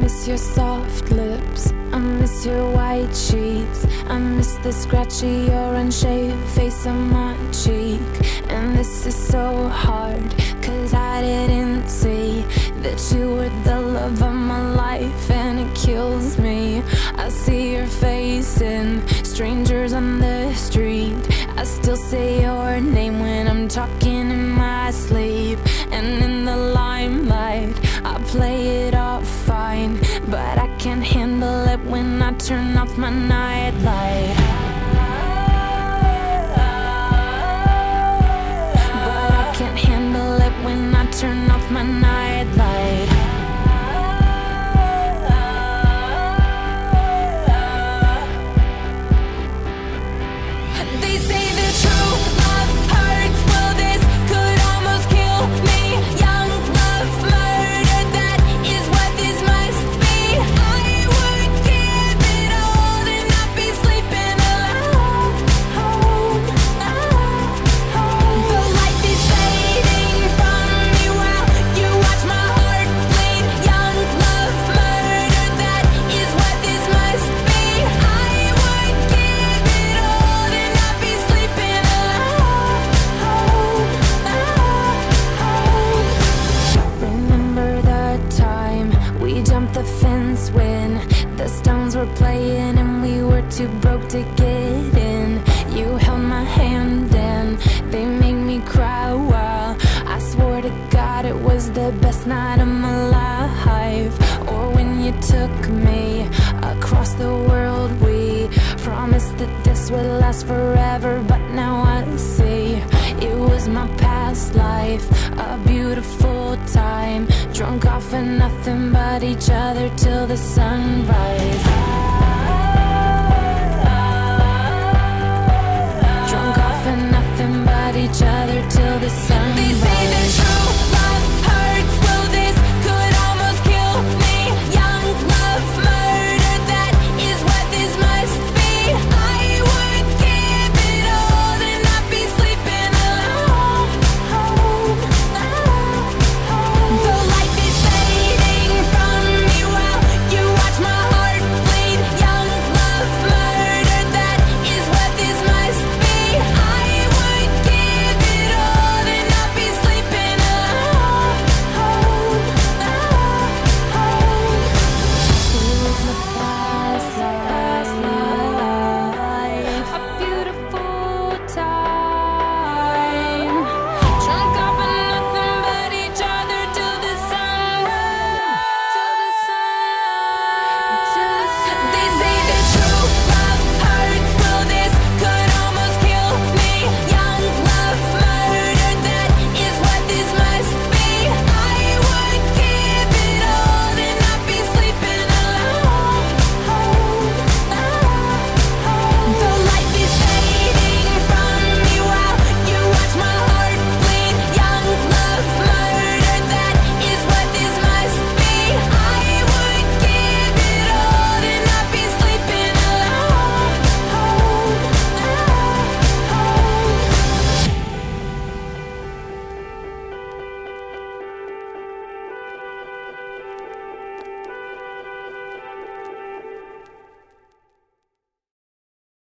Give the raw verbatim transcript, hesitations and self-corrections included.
miss your soft lips, I miss your white sheets, I miss the scratchy or unshaved face on my cheek. And this is so hard, cause I didn't see that you were the love of my life, and it kills me. I see your face in strangers on the street, I still say your name when I'm talking in my sleep. And in the limelight, I play it off fine, but I can't handle it when I turn off my nightlight. But I can't handle it when I turn off my nightlight. They say the true love hurts, well this could almost kill me. Young love murder, that is what this must be. I would give it all and not be sleeping alone. The light is fading from me while you watch my heart bleed. Young love murder, that is what this must be. I would give it all and not be sleeping alone. Remember the time we jumped the fence when the Stones were playing and we were too broke to get in. You held my hand and they made me cry while I swore to God it was the best night of my life. Or when you took me across the world, we promised that this would last forever, but now I see it was my past life, a beautiful time, drunk off of nothing but each other till the sunrise.